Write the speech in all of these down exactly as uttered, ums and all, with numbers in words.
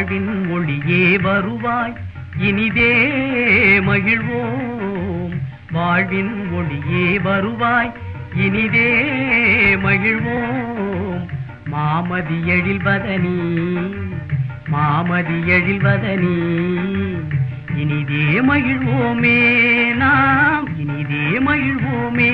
வாழ்வின் ஒளியே வருவாய் இனிதே மகிழ்வோம். வாழ்வின் ஒளியே வருவாய் இனிதே மகிழ்வோம். மாமதி எழில்வதனி மாமதி எழில்வதனி இனிதே மகிழ்வோமே, நாம் இனிதே மகிழ்வோமே.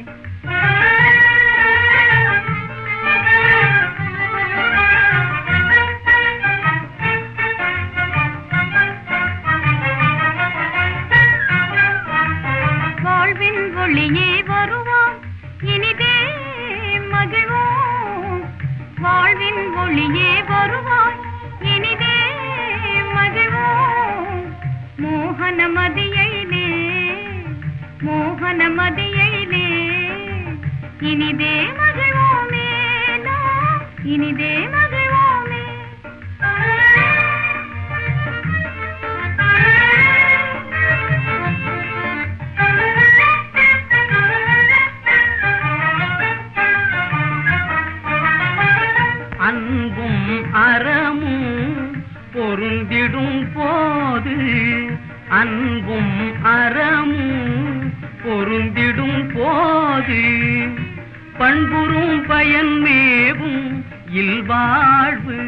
வாழ்வின் ஒளியே வருவாய் இனிதே மகிழ்வோம். வாழ்வின் ஒளியே வருவாய் இனிதே மகிழ்வோம். மோகன மதியிலே மோகன மதியிலே இனிதே மகிழ்வோமே, நாம் இனிதே மகிழ்வோமே. அன்பும் அறமும் பொருந்திடும் போது அன்பும் அறமும் பொருந்திடும் போது பண்புறும் பயன்மேவும் இல்வாழ்வு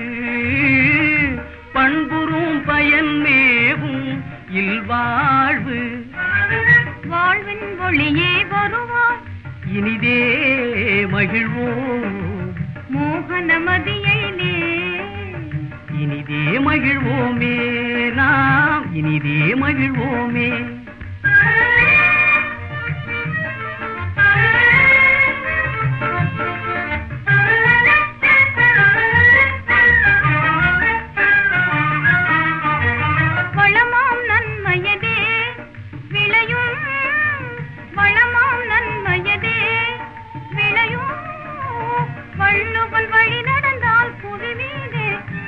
பண்புறும் பயன்மேவும் இல்வாழ்வு. வாழ்வின் ஒளியே வருவாய் இனிதே மகிழ்வோம். மோகன மதியிலே இனிதே மகிழ்வோமே, நாம் இனிதே மகிழ்வோமே. வளமாம் நன்மையதே விளையும் வளமாம் நன்மையதே விளையும். வள்ளுவன் வழி நடந்தால் புவி மீது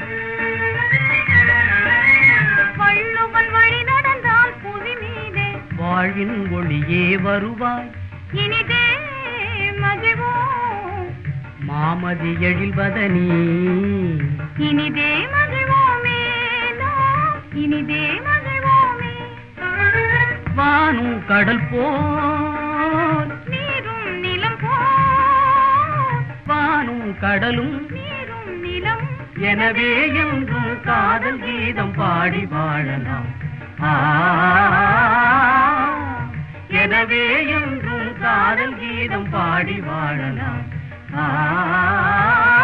வள்ளுவன் வழி நடந்தால் புவி மீது வாழ்வின் ஒளியே வருவாய் இனிதே மகிழ்வோம். மாமதி எழில்வதனி இனிதே மகிழ்வோமே, நாம் இனிதே மகிழ்வோமே. வானும் கடல் போல் நீரும் நிலம் போல் வானும் கடலும் நீரும் நிலம் எனவே என்றும் காதல் கீதம் பாடி வாழலாம். ஆ, எனவே என்றும் காதல் கீதம் பாடி வாழலாம். ஆ